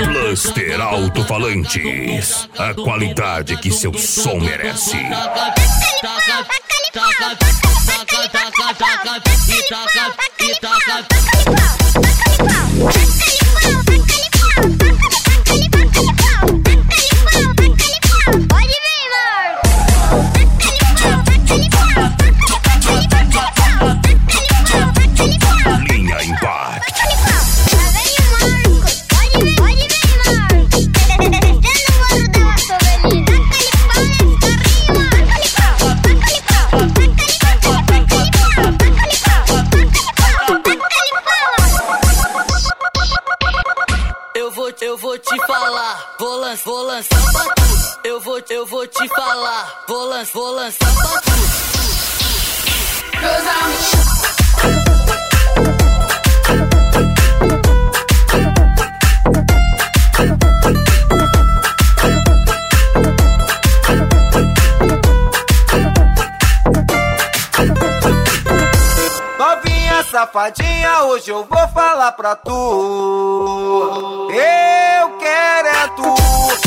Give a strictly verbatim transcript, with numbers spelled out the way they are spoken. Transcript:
Cluster Alto-Falantes, a qualidade que seu som merece. Linha Impact. Eu vou te falar, vou lançar, vou lançar pra tu. Eu vou, eu vou te falar, vou lançar, vou lançar pra tu. Novinha safadinha, hoje eu vou falar pra tu. Eu quero é tu.